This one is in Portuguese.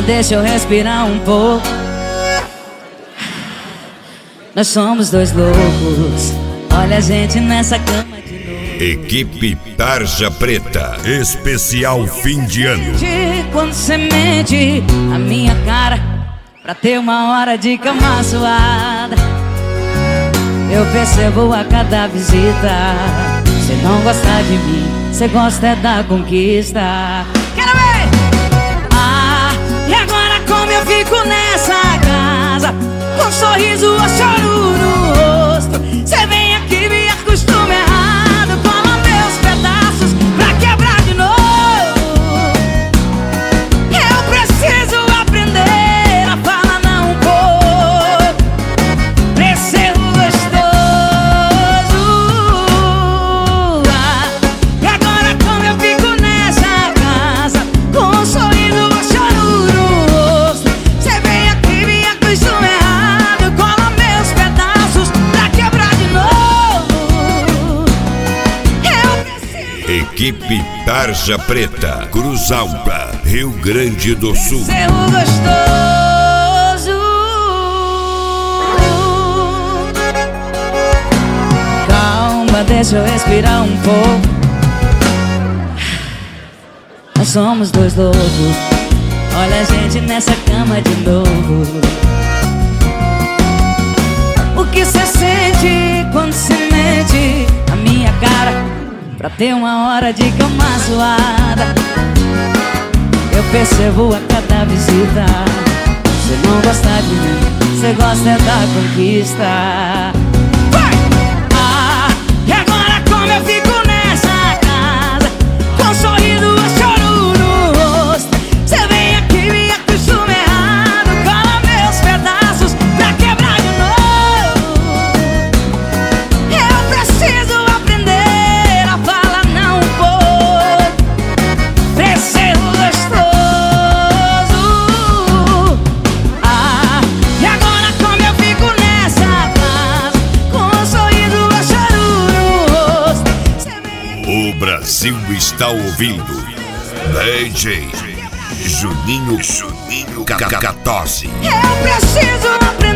deixa eu respirar um pouco. Nós somos dois loucos, olha a gente nessa cama de novo. Equipe Tarja Preta, especial fim de ano. Quando você mente a minha cara pra ter uma hora de cama suada, eu percebo a cada visita. Você não gosta de mim, você gosta é da conquista. Quero ver! Ah, e agora como eu fico nessa casa, com um sorriso ou choro no rosto. Você vem aqui, me acostuma errado, cola meus pedaços pra quebrar de novo. Eu preciso aprender a falar não um pouco pra ser gostoso. Ah, e agora como eu fico nessa casa, com um sorriso ou choro no rosto. Você vem aqui, me acostuma errado, cola meus pedaços pra quebrar de novo. Eu preciso Equipe Tarja Preta, Cruz Alta, Rio Grande do Sul. ser gostoso. Calma, deixa eu respirar um pouco. Nós somos dois loucos, olha a gente nessa cama de novo. O que cê sente quando cê mente a minha cara pra ter uma hora de cama suada? Eu percebo a cada visita. Cê não gosta de mim, cê gosta é da conquista. Ah, e agora como eu fico nessa casa, com um sorriso ou choro no rosto. Cê vem aqui, me acostuma errado, cola meus pedaços pra quebrar de novo. Eu preciso aprender a falar não um pouco pra ser gostoso. Ah, e agora como eu fico nessa casa, com um sorriso ou choro no rosto. Cê vem O Brasil está ouvindo DJ Juninho Catose. Eu preciso aprender